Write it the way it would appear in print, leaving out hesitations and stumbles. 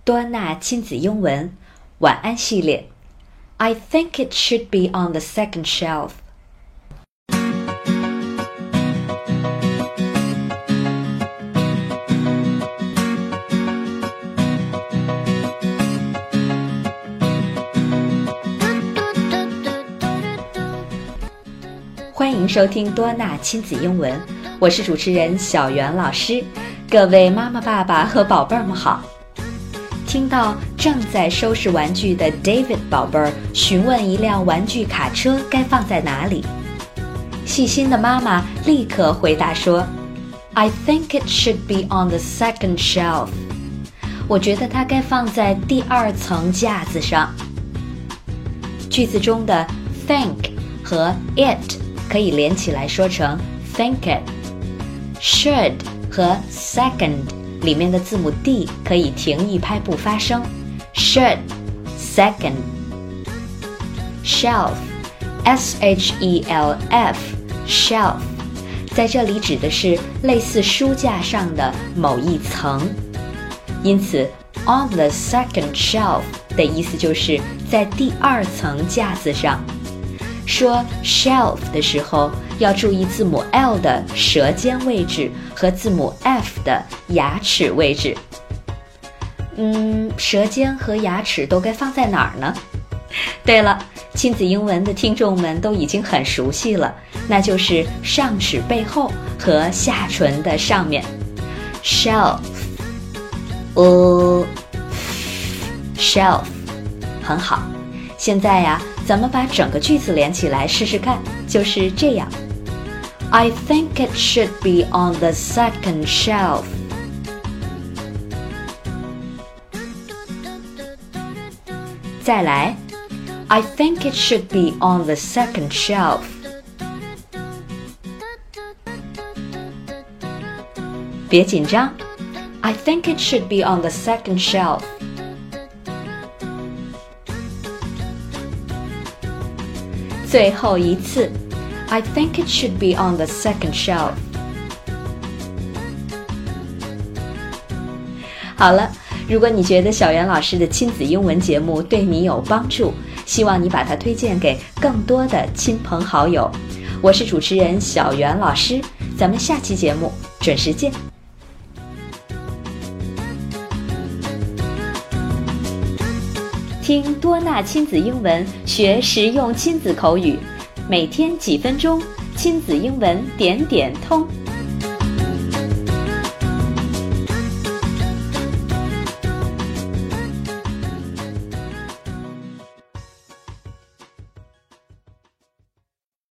多纳亲子英文晚安系列 I think it should be on the second shelf。 欢迎收听多纳亲子英文，我是主持人小袁老师。各位妈妈爸爸和宝贝儿们好。听到正在收拾玩具的 David 宝贝儿询问一辆玩具卡车该放在哪里，细心的妈妈立刻回答说 I think it should be on the second shelf。 我觉得它该放在第二层架子上。句子中的 think 和 it 可以连起来说成 think it。 should 和 second 里面的字母 D 可以停一拍不发声 should second。 shelf S-H-E-L-F shelf 在这里指的是类似书架上的某一层，因此 on the second shelf 的意思就是在第二层架子上。说 shelf 的时候要注意字母 L 的舌尖位置和字母 F 的牙齿位置。舌尖和牙齿都该放在哪儿呢？对了，亲子英文的听众们都已经很熟悉了，那就是上齿背后和下唇的上面。 shelf shelf 很好。现在呀，咱们把整个句子连起来试试看，就是这样 I think it should be on the second shelf。 再来 I think it should be on the second shelf。 别紧张 I think it should be on the second shelf。最后一次 I think it should be on the second shelf。 好了，如果你觉得小袁老师的亲子英文节目对你有帮助，希望你把它推荐给更多的亲朋好友。我是主持人小袁老师，咱们下期节目准时见。听多纳亲子英文，学实用亲子口语，每天几分钟，亲子英文点点通。